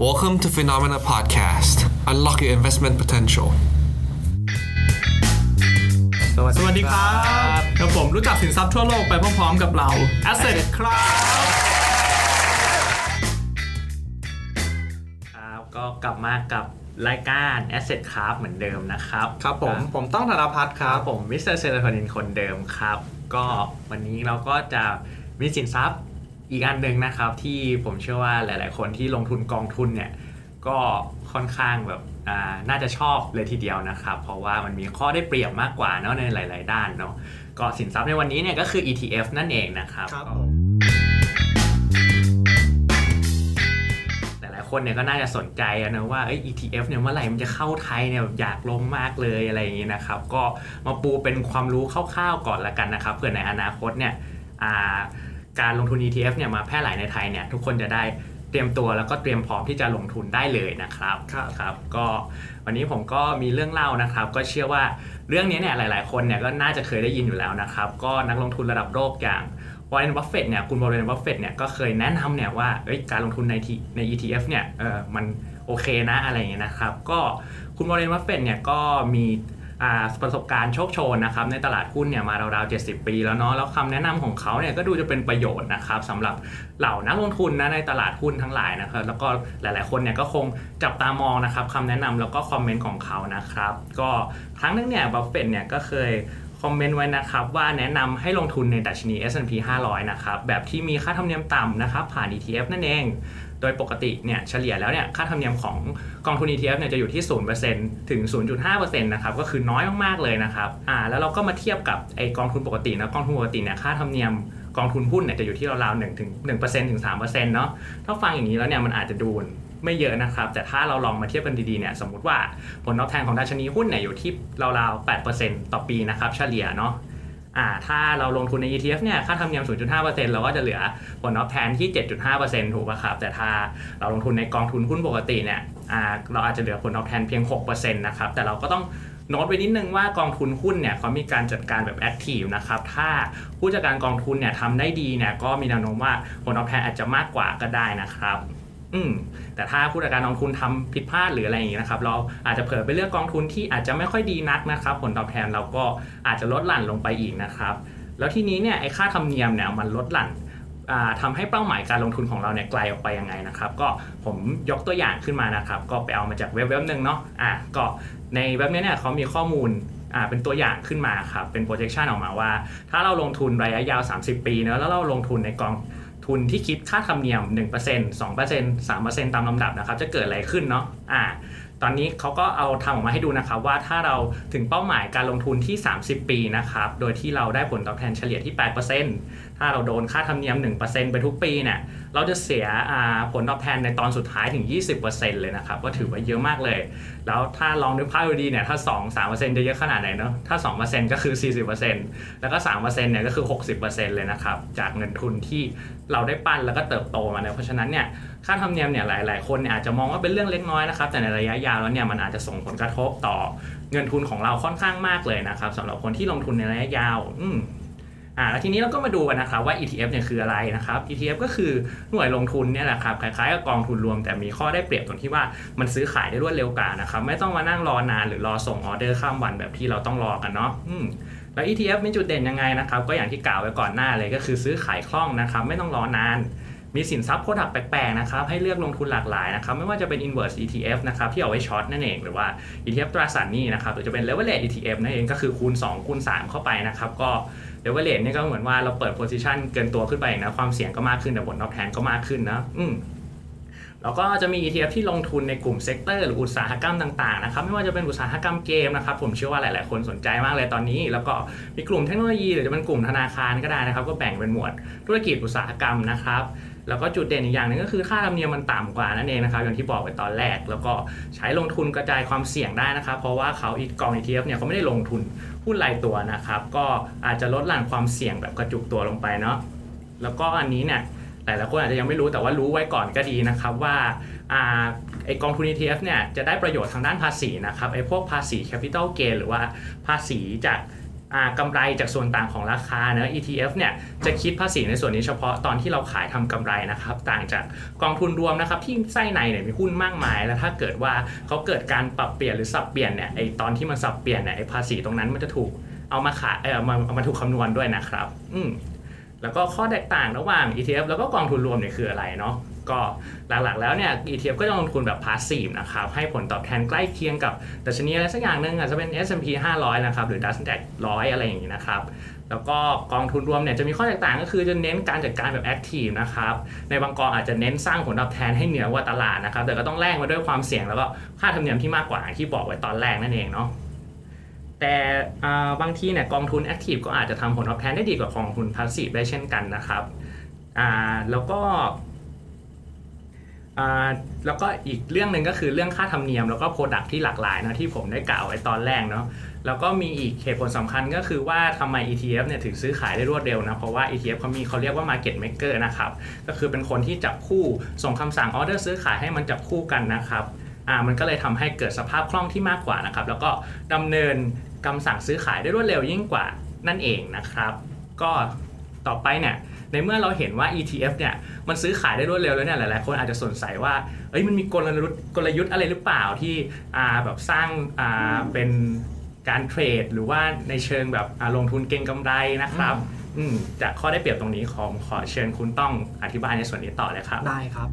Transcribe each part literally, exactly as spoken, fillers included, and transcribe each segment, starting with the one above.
Welcome to Phenomena Podcast. Unlock your investment potential. สวัสดีครับกับผมรู้จักสินทรัพย์ทั่วโลกไปพร้อมๆกับเรา Asset ครับครับก็กลับมากับรายการ Asset ครับเหมือนเดิมนะครับครับผมผมต้องธนภัทรครับผมมิสเตอร์เซเลโทนินคนเดิมครับก็วันนี้เราก็จะมีสินทรัพย์อีกอันนึงนะครับที่ผมเชื่อว่าหลายๆคนที่ลงทุนกองทุนเนี่ยก็ค่อนข้างแบบอ่าน่าจะชอบเลยทีเดียวนะครับเพราะว่ามันมีข้อได้เปรียบมากกว่าเนาะในหลายๆด้านเนาะก็สินทรัพย์ในวันนี้เนี่ยก็คือ อี ที เอฟ นั่นเองนะครับหลายๆคนเนี่ยก็น่าจะสนใจนะว่า อี ที เอฟ เนี่ยเมื่อไหร่มันจะเข้าไทยเนี่ยอยากลงมากเลยอะไรอย่างงี้นะครับก็มาปูเป็นความรู้คร่าวๆก่อนละกันนะครับเพื่อในอนาคตเนี่ยอ่าการลงทุน อี ที เอฟ เนี่ยมาแพร่หลายในไทยเนี่ยทุกคนจะได้เตรียมตัวแล้วก็เตรียมพร้อมที่จะลงทุนได้เลยนะครับครับก็วันนี้ผมก็มีเรื่องเล่านะครับก็เชื่อว่าเรื่องนี้เนี่ยหลายๆคนเนี่ยก็น่าจะเคยได้ยินอยู่แล้วนะครับก็นักลงทุนระดับโลกอย่างวอร์เรน บัฟเฟตต์เนี่ยคุณวอร์เรน บัฟเฟตต์เนี่ยก็เคยแนะนำเนี่ยว่าเอ้ยการลงทุนในใน อี ที เอฟ เนี่ยเออมันโอเคนะอะไรอย่างเงี้ยนะครับก็คุณวอร์เรน บัฟเฟตต์เนี่ยก็มีประสบการณ์โชคโชนนะครับในตลาดหุ้นเนี่ยมาราวๆเจ็ดสิบปีแล้วเนาะแล้วคำแนะนำของเขาเนี่ยก็ดูจะเป็นประโยชน์นะครับสำหรับเหล่านักลงทุนนะในตลาดหุ้นทั้งหลายนะครับแล้วก็หลายๆคนเนี่ยก็คงจับตามองนะครับคำแนะนำแล้วก็คอมเมนต์ของเขานะครับก็ครั้งนึงเนี่ยบัฟเฟตต์เนี่ยก็เคยคอมเมนต์ไว้นะครับว่าแนะนำให้ลงทุนในดัชนี เอส แอนด์ พี ห้าร้อยนะครับแบบที่มีค่าธรรมเนียมต่ำนะครับผ่าน อี ที เอฟ นั่นเองโดยปกติเนี่ยเฉลี่ยแล้วเนี่ยค่าธรรมเนียมของกองทุน อี ที เอฟ เนี่ยจะอยู่ที่ ศูนย์เปอร์เซ็นต์ ถึง ศูนย์จุดห้าเปอร์เซ็นต์ นะครับก็คือน้อยมากๆเลยนะครับอ่าแล้วเราก็มาเทียบกับไอ้กองทุนปกตินะกองทุนปกติเนี่ยค่าธรรมเนียมกองทุนหุ้นเนี่ยจะอยู่ที่ราวๆหนึ่งถึง หนึ่งเปอร์เซ็นต์ ถึง สามเปอร์เซ็นต์ เนาะถ้าฟังอย่างนี้แล้วเนี่ยมันอาจจะดูไม่เยอะนะครับแต่ถ้าเราลองมาเทียบกันดีๆเนี่ยสมมุติว่าผลตอบแทนของดัชนีหุ้นเนี่ยอยู่ที่ราวๆ แปดเปอร์เซ็นต์ ต่อปีนะครับเฉลี่ยเนาะอ่าถ้าเราลงทุนใน อี ที เอฟ เนี่ยค่าธรรมเนียม ศูนย์จุดห้าเปอร์เซ็นต์ เราก็จะเหลือผลตอบแทนที่ เจ็ดจุดห้าเปอร์เซ็นต์ ถูกป่ะครับแต่ถ้าเราลงทุนในกองทุนหุ้นปกติเนี่ยอ่าเราอาจจะเหลือผลตอบแทนเพียง หกเปอร์เซ็นต์ นะครับแต่เราก็ต้องโน้ตไว้นิดนึงว่ากองทุนหุ้นเนี่ยเขามีการจัดการแบบแอคทีฟนะครับถ้าผู้จัดการกองทุนเนี่ยทำได้ดีเนี่ยก็มีแนวโน้มว่าผลตอบแทนอาจจะมากกว่าก็ได้นะครับอืมแต่ถ้าผู้จัดการกองทุนทำผิดพลาดหรืออะไรอย่างนี้นะครับเราอาจจะเผลอไปเลือกกองทุนที่อาจจะไม่ค่อยดีนักนะครับผลตอบแทนเราก็อาจจะลดหลั่นลงไปอีกนะครับแล้วทีนี้เนี่ยไอ้ค่าธรรมเนียมเนี่ยมันลดหลั่นทำให้เป้าหมายการลงทุนของเราเนี่ยไกลออกไปยังไงนะครับก็ผมยกตัวอย่างขึ้นมานะครับก็ไปเอามาจากเว็บเว็บนึงเนาะอ่ะก็ในเว็บนี้เนี่ยเขามีข้อมูลอ่าเป็นตัวอย่างขึ้นมาครับเป็น projection ออกมาว่าถ้าเราลงทุนระยะยาวสามสิบปีเนาะแล้วเราลงทุนในกองทุนที่คิดค่าธรรมเนียม หนึ่งเปอร์เซ็นต์ สองเปอร์เซ็นต์ สามเปอร์เซ็นต์ ตามลำดับนะครับจะเกิดอะไรขึ้นเนาะอ่าตอนนี้เขาก็เอาทำออกมาให้ดูนะครับว่าถ้าเราถึงเป้าหมายการลงทุนที่สามสิบปีนะครับโดยที่เราได้ผลตอบแทนเฉลี่ยที่ แปดเปอร์เซ็นต์ ถ้าเราโดนค่าธรรมเนียม หนึ่งเปอร์เซ็นต์ ไปทุกปีเนี่ยเราจะเสียผลตอบแทนในตอนสุดท้ายถึง ยี่สิบเปอร์เซ็นต์ เลยนะครับก็ถือว่าเยอะมากเลยแล้วถ้าลองนึกภาพดูดีเนี่ยถ้า สองถึงสามเปอร์เซ็นต์ จะเยอะขนาดไหนเนาะถ้า สองเปอร์เซ็นต์ ก็คือ สี่สิบเปอร์เซ็นต์ แล้วก็ สามเปอร์เซ็นต์ เนี่ยก็คือ หกสิบเปอร์เซ็นต์ เลยนะครับจากเงินทุนที่เราได้ปั้นแล้วก็เติบโตมาเนี่ยเพราะฉะนั้นเนี่ยค่าธรรมเนียมเนี่ยหลายๆคนเนี่ยอาจจะมองว่าเป็นเรื่องเล็กน้อยนะครับแต่ในระยะยาวแล้วเนี่ยมันอาจจะส่งผลกระทบต่อเงินทุนของเราค่อนข้างมากเลยนะครับสำหรับคนที่ลงทุนในระยะยาวอืมอ่าแล้วทีนี้เราก็มาดูกันนะครับว่า อี ที เอฟ เนี่ยคืออะไรนะครับ อี ที เอฟ ก็คือหน่วยลงทุนเนี่ยแหละครับคล้ายๆกับกองทุนรวมแต่มีข้อได้เปรียบตรงที่ว่ามันซื้อขายได้รวดเร็วกว่านะครับไม่ต้องมานั่งรอนานหรือรอส่งออเดอร์ข้ามวันแบบที่เราต้องรอกันเนาะอืมแล้ว อี ที เอฟ มีจุดเด่นยังไงนะครับก็อย่างที่กล่าวไว้ก่อนหน้าเลยก็คือซื้อขายคล่องนะครับไม่ต้องรอนานมีสินทรัพย์โปรดักต์แปลกๆนะครับให้เลือกลงทุนหลากหลายนะครับไม่ว่าจะเป็น inverse อี ที เอฟ นะครับที่เอาไว้ช็อตนั่นเองหรือว่า อี ที เอฟ ตราสารหนี้นะครับหรือจะเป็น leverage อี ที เอฟ นั่นเองก็คือคูณสองคูณสามเข้าไปนะครับก็ leverage เนี่ยก็เหมือนว่าเราเปิด position เกินตัวขึ้นไปนะความเสี่ยงก็มากขึ้นแต่ผลตอบแทนก็มากขึ้นนะอืมแล้วก็จะมี อี ที เอฟ ที่ลงทุนในกลุ่มเซกเตอร์หรืออุตสาหกรรมต่างๆนะครับไม่ว่าจะเป็นอุตสาหกรรมเกมนะครับผมเชื่อว่าหลายๆคนสนใจมากเลยตอนนี้แล้วก็มีกลุ่มเทคโนโลยีหรือจะเป็นกลุ่มธนาคารก็ได้นะครับก็แบ่งเป็นหมวดธุรกิจอุตสาหกรรมนะครับแล้วก็จุดเด่นอีกอย่างนึงก็คือค่าธรรมเนียมมันต่ำกว่านั่นเองนะครับอย่างที่บอกไปตอนแรกแล้วก็ใช้ลงทุนกระจายความเสี่ยงได้นะครับเพราะว่าเขาอีกกอง อี ที เอฟ เนี่ยเขาไม่ได้ลงทุนหุ้นรายตัวนะครับก็อาจจะลดหลั่นความเสี่ยงแบบกระจุกตัวลงไปเนาะแล้วก็อันนี้เนี่ยหลายๆคนอาจจะยังไม่รู้แต่ว่ารู้ไว้ก่อนก็ดีนะครับว่าอ่าไอกองทุน อี ที เอฟ เนี่ยจะได้ประโยชน์ทางด้านภาษีนะครับไอพวกภาษี Capital Gain หรือว่าภาษีจากกำไรจากส่วนต่างของราคาเนะ อี ที เอฟ เนี่ยจะคิดภาษีในส่วนนี้เฉพาะตอนที่เราขายทำกำไรนะครับต่างจากกองทุนรวมนะครับที่ไส้ในเนี่ยมีหุ้นมากมายแล้วถ้าเกิดว่าเขาเกิดการปรับเปลี่ยนหรือสับเปลี่ยนเนี่ยไอตอนที่มันสับเปลี่ยนเนี่ยไอภาษีตรงนั้นมันจะถูกเอามาขายเออมาเอามาถูกคำนวณด้วยนะครับอืมแล้วก็ข้อแตกต่างระหว่าง อี ที เอฟ แล้วก็กองทุนรวมเนี่ยคืออะไรเนาะก็หลักๆแล้วเนี่ย อี ที เอฟ ก็จะลงทุนแบบ passive นะครับให้ผลตอบแทนใกล้เคียงกับดัชนีอะไรสักอย่างนึงอาจจะเป็น เอส แอนด์ พี ห้าร้อยนะครับหรือ Nasdaq หนึ่งร้อยอะไรอย่างนี้นะครับแล้วก็กองทุนรวมเนี่ยจะมีข้อแตกต่างก็คือจะเน้นการจัดการแบบ active นะครับในบางกองอาจจะเน้นสร้างผลตอบแทนให้เหนือกว่าตลาดนะครับแต่ก็ต้องแลกมาด้วยความเสี่ยงแล้วก็ค่าธรรมเนียมที่มากกว่าที่บอกไว้ตอนแรกนั่นเองเนาะแต่บางทีเนี่ยกองทุน active ก็อาจจะทำผลตอบแทนได้ดีกว่ากองทุน passive ได้เช่นกันนะครับอ่าแล้วก็อ่าแล้วก็อีกเรื่องนึงก็คือเรื่องค่าธรรมเนียมแล้วก็ product ที่หลากหลายนะที่ผมได้กล่าวไว้ตอนแรกเนาะแล้วก็มีอีกเหตุผลสำคัญก็คือว่าทำไม อี ที เอฟ เนี่ยถึงซื้อขายได้รวดเร็วนะเพราะว่า อี ที เอฟ เขามีเขาเรียกว่า market maker นะครับก็คือเป็นคนที่จับคู่ส่งคำสั่งออเดอร์ซื้อขายให้มันจับคู่กันนะครับอ่ามันก็เลยทำให้เกิดสภาพคล่องที่มากกว่านะครับแล้วก็ดำเนินคำสั่งซื้อขายได้รวดเร็วยิ่งกว่านั่นเองนะครับก็ต่อไปเนี่ยในเมื่อเราเห็นว่า อี ที เอฟ เนี่ยมันซื้อขายได้รวดเร็วแล้วเนี่ยหลายๆคนอาจจะสงสัยว่าเอ้ยมันมีกลยุทธ์กลยุทธ์อะไรหรือเปล่าที่อ่าแบบสร้างอ่าเป็นการเทรดหรือว่าในเชิงแบบลงทุนเก็งกำไรนะครับอืมจากข้อได้เปรียบตรงนี้ขอขอเชิญคุณต้องอธิบายในส่วนนี้ต่อเลยครับได้ครับ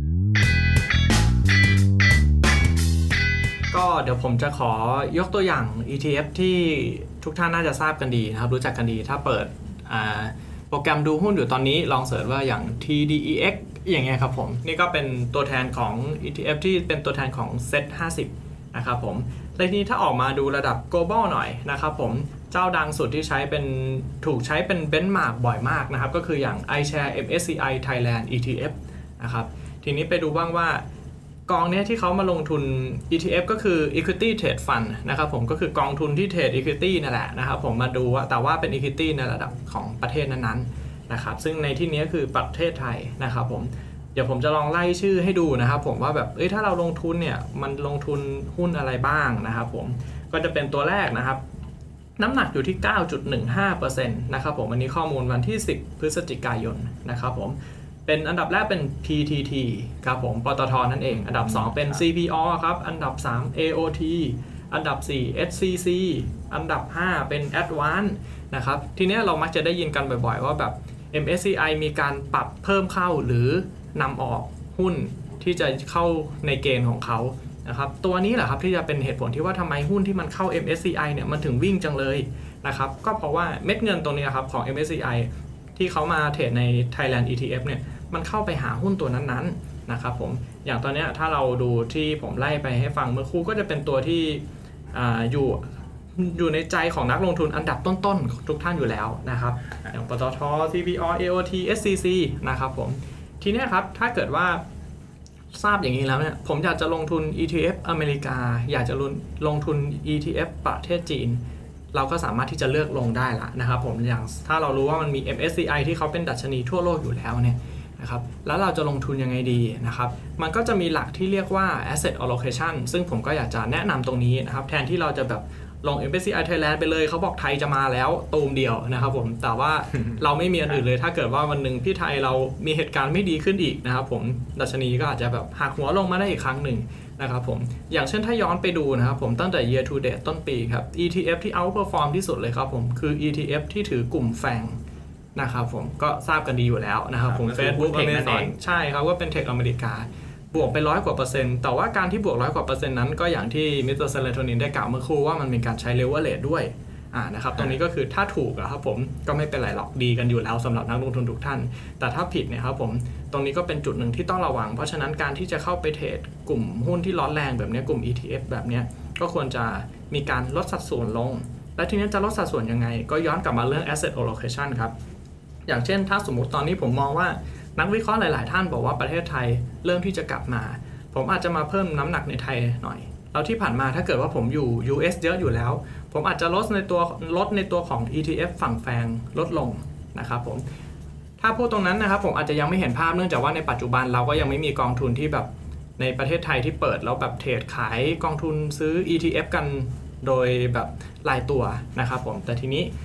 ก็เดี๋ยวผมจะขอยกตัวอย่าง อี ที เอฟ ที่ทุกท่านน่าจะทราบกันดีนะครับรู้จักกันดีถ้าเปิดโปรแกรมดูหุ้นอยู่ตอนนี้ลองเสิร์ชว่าอย่าง ที ดี อี เอ็กซ์ อย่างเงี้ยครับผมนี่ก็เป็นตัวแทนของ อี ที เอฟ ที่เป็นตัวแทนของ เซ็ต ห้าสิบนะครับผมในทีนี้ถ้าออกมาดูระดับ global หน่อยนะครับผมเจ้าดังสุดที่ใช้เป็นถูกใช้เป็นเบนช์มาร์กบ่อยมากนะครับก็คืออย่าง iShares เอ็ม เอส ซี ไอ Thailand อี ที เอฟ นะครับทีนี้ไปดูบ้างว่ากองนี้ที่เขามาลงทุน อี ที เอฟ ก็คือ Equity Trade Fund นะครับผมก็คือกองทุนที่เทรด Equity นั่นแหละนะครับผมมาดูว่าแต่ว่าเป็น Equity ในระดับของประเทศนั้นๆนะครับซึ่งในที่นี้คือประเทศไทยนะครับผมเดี๋ยวผมจะลองไล่ชื่อให้ดูนะครับผมว่าแบบเอ้ยถ้าเราลงทุนเนี่ยมันลงทุนหุ้นอะไรบ้างนะครับผมก็จะเป็นตัวแรกนะครับน้ำหนักอยู่ที่ เก้าจุดหนึ่งห้าเปอร์เซ็นต์ นะครับผมอันนี้ข้อมูลวันที่สิบพฤศจิกายนนะครับผมเป็นอันดับแรกเป็น พี ที ที ครับผมปตท.นั่นเองอันดับสองเป็น ซี พี อ ครับอันดับสาม เอ โอ ที อันดับสี่ เอส ซี ซี อันดับห้าเป็น Advance นะครับทีนี้เรามักจะได้ยินกันบ่อยๆว่าแบบ เอ็ม เอส ซี ไอ มีการปรับเพิ่มเข้าหรือนำออกหุ้นที่จะเข้าในเกณฑ์ของเขานะครับตัวนี้แหละครับที่จะเป็นเหตุผลที่ว่าทำไมหุ้นที่มันเข้า เอ็ม เอส ซี ไอ เนี่ยมันถึงวิ่งจังเลยนะครับก็เพราะว่าเม็ดเงินตรงนี้ครับของ เอ็ม เอส ซี ไอ ที่เขามาเทรดใน Thailand อี ที เอฟ เนี่ยมันเข้าไปหาหุ้นตัวนั้นๆนะครับผมอย่างตอนนี้ถ้าเราดูที่ผมไล่ไปให้ฟังเมื่อครู่ก็จะเป็นตัวที่อ่าอยู่อยู่ในใจของนักลงทุนอันดับต้นๆทุกท่านอยู่แล้วนะครับอย่างปตท ซี พี อ เอ โอ ที เอส ซี ซี นะครับผมทีนี้ครับถ้าเกิดว่าทราบอย่างนี้แล้วเนี่ยผมอยากจะลงทุน อี ที เอฟ อเมริกาอยากจะลงทุน อี ที เอฟ ประเทศจีนเราก็สามารถที่จะเลือกลงได้ละนะครับผมอย่างถ้าเรารู้ว่ามันมี เอ็ม เอส ซี ไอ ที่เขาเป็นดัชนีทั่วโลกอยู่แล้วเนี่ยนะครับแล้วเราจะลงทุนยังไงดีนะครับมันก็จะมีหลักที่เรียกว่า asset allocation ซึ่งผมก็อยากจะแนะนำตรงนี้นะครับแทนที่เราจะแบบลง เอ็ม เอส ซี ไอ Thailand ไปเลยเขาบอกไทยจะมาแล้วตูมเดียวนะครับผมแต่ว่า เราไม่มีอันอื่นเลยถ้าเกิดว่าวันหนึ่งที่ไทยเรามีเหตุการณ์ไม่ดีขึ้นอีกนะครับผมดัชนีก็อาจจะแบบหักหัวลงมาได้อีกครั้งหนึ่งนะครับผมอย่างเช่นถ้าย้อนไปดูนะครับผมตั้งแต่ year to date ต้นปีครับ อี ที เอฟ ที่ outperform ที่สุดเลยครับผมคือ อี ที เอฟ ที่ถือกลุ่มแฟงนะครับผมก็ทราบกันดีอยู่แล้วนะครับผม Facebook Amazon ใช่ครับว่าเป็นเทคอเมริกาบวกไปร้อยกว่าเปอร์เซ็นต์แต่ว่าการที่บวกร้อยกว่าเปอร์เซ็นต์นั้นก็อย่างที่มิสเตอร์เซเลโทนินได้กล่าวเมื่อครู่ว่ามันมีการใช้เลเวอเรจด้วยอ่านะครับตรงนี้ก็คือถ้าถูกอะครับผมก็ไม่เป็นไรหรอกดีกันอยู่แล้วสำหรับนักลงทุนทุกท่านแต่ถ้าผิดเนี่ยครับผมตรงนี้ก็เป็นจุดหนึ่งที่ต้องระวังเพราะฉะนั้นการที่จะเข้าไปเทรดกลุ่มหุ้นที่ร้อนแรงแบบนี้กลุ่ม อี ที เอฟ แบบนี้ก็ควรจะมีการลดสัดส่วนลงและทีนี้จะลดสัดส่วนยังไงก็ย้อนกลับมาเรื่อง asset allocation ครับอย่างเช่นถ้าสมมุติตอนนี้ผมมองว่านักวิเคราะห์หลายๆท่านบอกว่าประเทศไทยเริ่มที่จะกลับมาผมอาจจะมาเพิ่มน้ำหนักในไทยหน่อยแล้วที่ผ่านมาถ้าเกิดว่าผมอยู่ ยู เอส เยอะอยู่แล้วผมอาจจะลดในตัวลดในตัวของ อี ที เอฟ ฝั่งแฟงลดลงนะครับผมถ้าพูดตรงนั้นนะครับผมอาจจะยังไม่เห็นภาพเนื่องจากว่าในปัจจุบันเราก็ยังไม่มีกองทุนที่แบบในประเทศไทยที่เปิดแล้วแบบเทรดขายกองทุนซื้อ อี ที เอฟ กันโดยแบบรายตัวนะครับผมแต่ทีนี้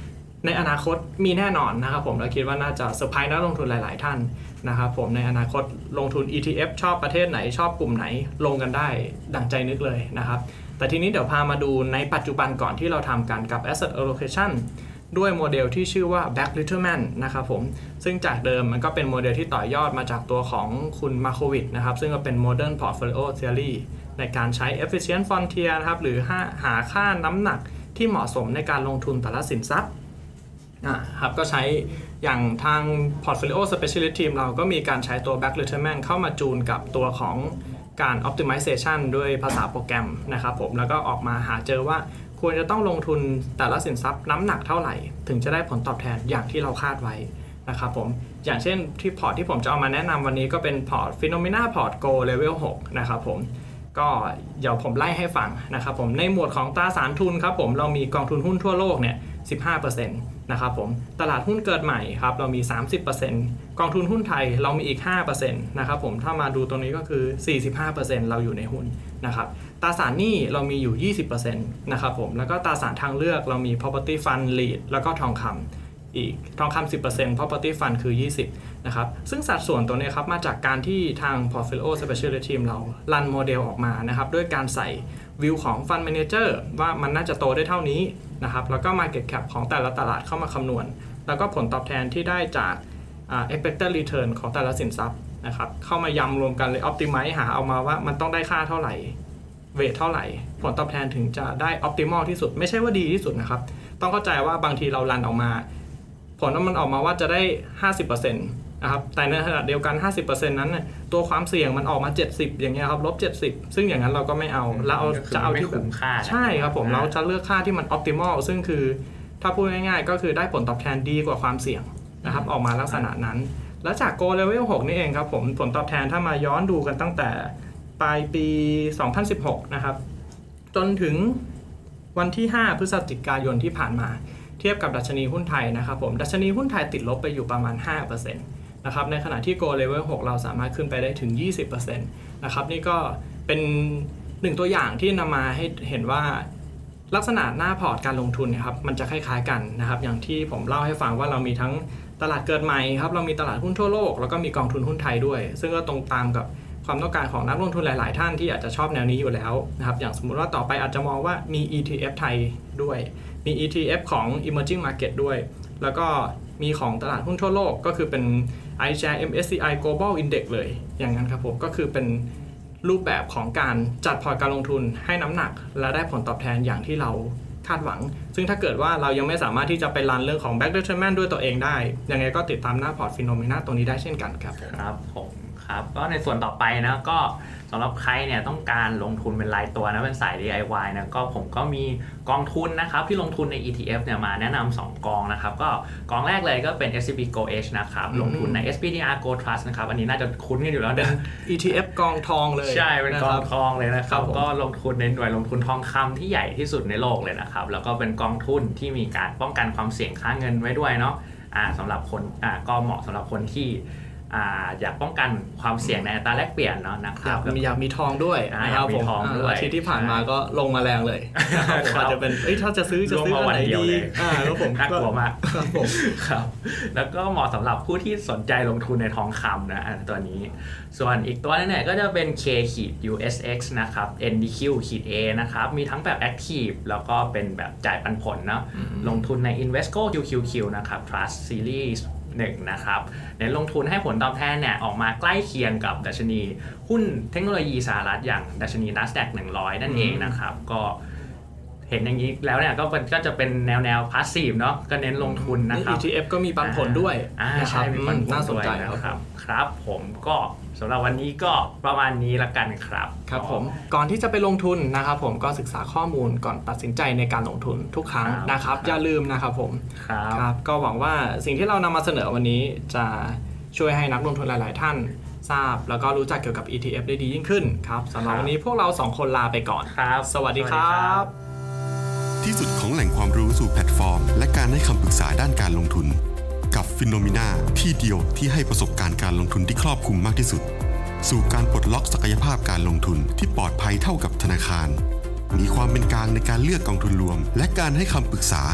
ในอนาคตมีแน่นอนนะครับผมและคิดว่าน่าจะเซอร์ไพรส์นักลงทุนหลายๆท่านนะครับผมในอนาคตลงทุน อี ที เอฟ ชอบประเทศไหนชอบกลุ่มไหนลงกันได้ดั่งใจนึกเลยนะครับแต่ทีนี้เดี๋ยวพามาดูในปัจจุบันก่อนที่เราทำกันกับ Asset Allocation ด้วยโมเดลที่ชื่อว่า Beck Litterman นะครับผมซึ่งจากเดิมมันก็เป็นโมเดลที่ต่อยอดมาจากตัวของคุณมาโควิดนะครับซึ่งก็เป็น Modern Portfolio Theory ในการใช้ Efficient Frontier นะครับหรือหาค่าน้ำหนักที่เหมาะสมในการลงทุนแต่ละสินทรัพย์ครับก็ใช้อย่างทาง Portfolio Specialist Team เราก็มีการใช้ตัว Beck Litterman เข้ามาจูนกับตัวของการ Optimization ด้วยภาษาโปรแกรมนะครับผมแล้วก็ออกมาหาเจอว่าควรจะต้องลงทุนแต่ละสินทรัพย์น้ำหนักเท่าไหร่ถึงจะได้ผลตอบแทนอย่างที่เราคาดไว้นะครับผมอย่างเช่นที่พอร์ตที่ผมจะเอามาแนะนำวันนี้ก็เป็นพอร์ต Phenomena Port Go Level หกนะครับผมก็เดี๋ยวผมไล่ให้ฟังนะครับผมในหมวดของตราสารทุนครับผมเรามีกองทุนหุ้นทั่วโลกเนี่ย สิบห้าเปอร์เซ็นต์ นะครับผมตลาดหุ้นเกิดใหม่ครับเรามี สามสิบเปอร์เซ็นต์ กองทุนหุ้นไทยเรามีอีก ห้าเปอร์เซ็นต์ นะครับผมถ้ามาดูตรงนี้ก็คือ สี่สิบห้าเปอร์เซ็นต์ เราอยู่ในหุ้นนะครับตราสารหนี้เรามีอยู่ ยี่สิบเปอร์เซ็นต์ นะครับผมแล้วก็ตราสารทางเลือกเรามี property fund lead แล้วก็ทองคำอีกทองคำ สิบเปอร์เซ็นต์ property fund คือ ยี่สิบนะครับซึ่งสัดส่วนตัวนี้ครับมาจากการที่ทาง portfolio specialist team เรารันโมเดลออกมานะครับด้วยการใส่วิวของ fund manager ว่ามันน่าจะโตได้เท่านี้นะครับแล้วก็ market cap ของแต่ละตลาดเข้ามาคำนวณแล้วก็ผลตอบแทนที่ได้จาก uh, expected return ของแต่ละสินทรัพย์นะครับเข้ามายำรวมกันเลย optimize หาเอามาว่ามันต้องได้ค่าเท่าไหร่เวทเท่าไหร่ผลตอบแทนถึงจะได้ optimal ที่สุดไม่ใช่ว่าดีที่สุดนะครับต้องเข้าใจว่าบางทีเรารันออกมาผลมันออกมาว่าจะได้ ห้าสิบเปอร์เซ็นต์ นะครับแต่ในขณะเดียวกัน ห้าสิบเปอร์เซ็นต์ นั้นเนี่ยตัวความเสี่ยงมันออกมาเจ็ดสิบอย่างเงี้ยครับลบเจ็ดสิบซึ่งอย่างนั้นเราก็ไม่เอาแล้วเอาจะเอาที่แบบใช่ครับผมเราจะเลือกค่าที่มัน optimal ซึ่งคือถ้าพูดง่ายๆก็คือได้ผลตอบแทนดีกว่าความเสี่ยงนะครับออกมาลักษณะนั้นแล้วจาก Go Level หกนี่เองครับผมผลตอบแทนถ้ามาย้อนดูกันตั้งแต่ปลายปีสองพันสิบหกนะครับจนถึงวันที่ห้าพฤศจิกายนที่ผ่านมาเทียบกับดัชนีหุ้นไทยนะครับผมดัชนีหุ้นไทยติดลบไปอยู่ประมาณ ห้าเปอร์เซ็นต์ นะครับในขณะที่ Go Level หกเราสามารถขึ้นไปได้ถึง ยี่สิบเปอร์เซ็นต์ นะครับนี่ก็เป็นหนึ่งตัวอย่างที่นำมาให้เห็นว่าลักษณะหน้าพอร์ตการลงทุนนะครับมันจะคล้ายๆกันนะครับอย่างที่ผมเล่าให้ฟังว่าเรามีทั้งตลาดเกิดใหม่ครับเรามีตลาดหุ้นทั่วโลกแล้วก็มีกองทุนหุ้นไทยด้วยซึ่งก็ตรงตามกับความต้องการของนักลงทุนหลายๆท่านที่อาจจะชอบแนวนี้อยู่แล้วนะครับอย่างสมมุติว่าต่อไปอาจจะมองว่ามี อี ที เอฟ ไทยด้วยมี อี ที เอฟ ของ Emerging Market ด้วยแล้วก็มีของตลาดหุ้นทั่วโลกก็คือเป็น iShares เอ็ม เอส ซี ไอ Global Index เลยอย่างนั้นครับผมก็คือเป็นรูปแบบของการจัดพอร์ตการลงทุนให้น้ำหนักและได้ผลตอบแทนอย่างที่เราคาดหวังซึ่งถ้าเกิดว่าเรายังไม่สามารถที่จะไปรันเรื่องของ Beck Litterman ด้วยตัวเองได้ยังไงก็ติดตามหน้าพอร์ต Phenomena ตรงนี้ได้เช่นกันครับครับผมครับก็ในส่วนต่อไปนะก็สำหรับใครเนี่ยต้องการลงทุนเป็นรายตัวนะเป็นสาย ดี ไอ วาย นะก็ผมก็มีกองทุนนะครับที่ลงทุนใน อี ที เอฟ เนี่ยมาแนะนำสองกองนะครับก็กองแรกเลยก็เป็น เอส ซี บี Go Edge นะครับลงทุนใน เอส พี ดี อาร์ Gold Trust นะครับอันนี้น่าจะคุ้นกันอยู่แล้วเด้ออี ที เอฟ กองทองเลยใช่เป็นกองทองเลยนะครับก็ลงทุนในหน่วยลงทุนทองคำที่ใหญ่ที่สุดในโลกเลยนะครับแล้วก็เป็นกองทุนที่มีการป้องกันความเสี่ยงค่าเงินไว้ด้วยเนาะอ่าสำหรับคนอ่าก็เหมาะสำหรับคนที่อยากป้องกันความเสี่ยงในอัตราแลกเปลี่ยนเนาะนะครับมีอยากมีทองด้วยนะครับผมอาทิตย์ที่ผ่านมาก็ลงมาแรงเลยอาจจะเป็นเอ้ยถ้าจะซื้อจะซื้ออะไรดีอ่าแล้วผมน่ากลัวมากครับผมครับแล้วก็เหมาะสำหรับผู้ที่สนใจลงทุนในทองคำนะตัวนี้ส่วนอีกตัวนึงเนี่ยก็จะเป็น K ยู เอส เอ็กซ์ นะครับ เอ็น ดี คิว เอ นะครับมีทั้งแบบ Active แล้วก็เป็นแบบจ่ายปันผลเนาะลงทุนใน Invesco คิว คิว คิว นะครับ Trust Seriesหนึ่งนะครับเน้นลงทุนให้ผลตอบแทนเนี่ยออกมาใกล้เคียงกับดัชนีหุ้นเทคโนโลยีสหรัฐอย่างดัชนี NASDAQ หนึ่งร้อยนั่นเองนะครับก็เห็นอย่างนี้แล้วเนี่ยก็ก็จะเป็นแนวแนวพาสซีฟเนาะก็เน้นลงทุนนะครับอี ที เอฟ ก็มีปันผลด้วยใช่มีปันผลน่าสนใจครับครับผมก็สำหรับวันนี้ก็ประมาณนี้ละกันครับครับผมก่อนที่จะไปลงทุนนะครับผมก็ศึกษาข้อมูลก่อนตัดสินใจในการลงทุนทุกครั้งนะครับอย่าลืมนะครับผมครับก็หวังว่าสิ่งที่เรานำมาเสนอวันนี้จะช่วยให้นักลงทุนหลายๆท่านทราบแล้วก็รู้จักเกี่ยวกับ อี ที เอฟ ได้ดียิ่งขึ้นครับสำหรับวันนี้พวกเราสองคนลาไปก่อนครับสวัสดีครับที่สุดของแหล่งความรู้สู่แพลตฟอร์มและการให้คำปรึกษาด้านการลงทุนกับ Phenomena ที่เดียวที่ให้ประสบการณ์การลงทุนที่ครอบคลุมมากที่สุดสู่การปลดล็อกศักยภาพการลงทุนที่ปลอดภัยเท่ากับธนาคารมีความเป็นกลางในการเลือกกองทุนรวมและการให้คำปรึกษา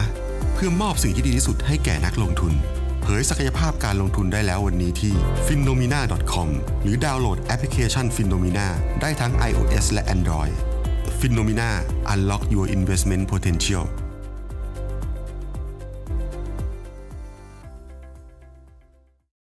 เพื่อมอบสิ่งที่ดีที่สุดให้แก่นักลงทุนเผยศักยภาพการลงทุนได้แล้ววันนี้ที่ ฟินโนมีนา ดอท คอม หรือดาวน์โหลดแอปพลิเคชัน Phenomena ได้ทั้ง iOS และ Android Phenomena Unlock Your Investment Potential